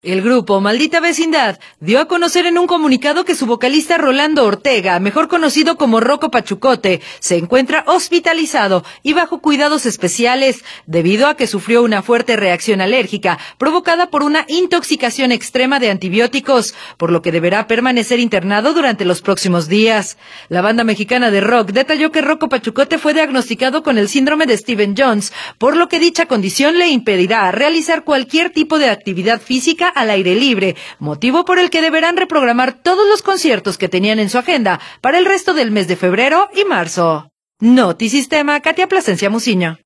El grupo Maldita Vecindad dio a conocer en un comunicado que su vocalista Rolando Ortega, mejor conocido como Rocco Pachucote, se encuentra hospitalizado y bajo cuidados especiales debido a que sufrió una fuerte reacción alérgica provocada por una intoxicación extrema de antibióticos, por lo que deberá permanecer internado durante los próximos días. La banda mexicana de rock detalló que Rocco Pachucote fue diagnosticado con el síndrome de Stevens-Jones, por lo que dicha condición le impedirá realizar cualquier tipo de actividad física al aire libre, motivo por el que deberán reprogramar todos los conciertos que tenían en su agenda para el resto del mes de febrero y marzo. Notisistema, Katia Plasencia Muciño.